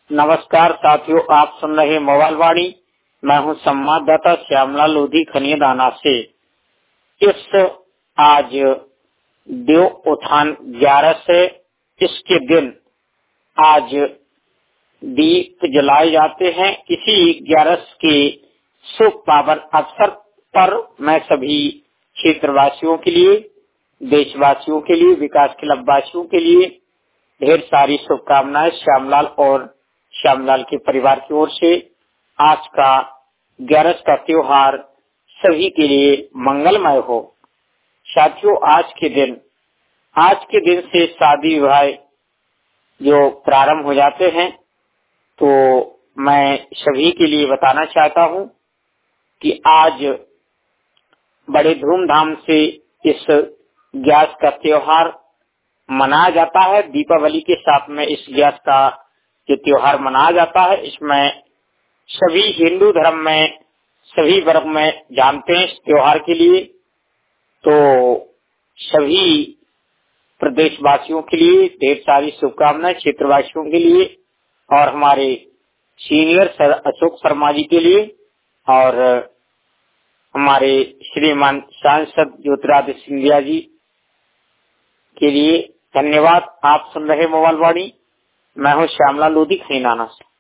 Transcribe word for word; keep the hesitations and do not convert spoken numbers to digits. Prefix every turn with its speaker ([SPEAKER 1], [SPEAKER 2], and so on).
[SPEAKER 1] नमस्कार साथियों, आप सुन रहे मोबाइल वाणी। मैं हूं संवाददाता श्यामलाल लोधी खनियादाना से। इस आज देव उत्थान ग्यारस है। इसके दिन आज दीप जलाए जाते हैं। इसी ग्यारस के शुभ पावन अवसर पर मैं सभी क्षेत्रवासियों के लिए, देशवासियों के लिए, विकास क्लब वासियों के लिए ढेर सारी शुभकामनाएं श्यामलाल और श्यामलाल के परिवार की ओर से। आज का ग्यारस का त्योहार सभी के लिए मंगलमय हो। साथियों, आज के दिन आज के दिन से शादी विवाह जो प्रारंभ हो जाते हैं, तो मैं सभी के लिए बताना चाहता हूं कि आज बड़े धूमधाम से इस ग्यारस का त्योहार मनाया जाता है। दीपावली के साथ में इस ग्यारस का जो त्योहार मनाया जाता है, इसमें सभी हिंदू धर्म में सभी वर्ग में जानते हैं इस त्योहार के लिए। तो सभी प्रदेशवासियों के लिए ढेर सारी शुभकामनाएं, क्षेत्रवासियों के लिए और हमारे सीनियर सर अशोक शर्मा जी के लिए और हमारे श्रीमान सांसद ज्योतिरादित्य सिंधिया जी के लिए धन्यवाद। आप सुन रहे मोबाइल वाणी। मैं हूं श्यामलाल लोधी खनियादाना से।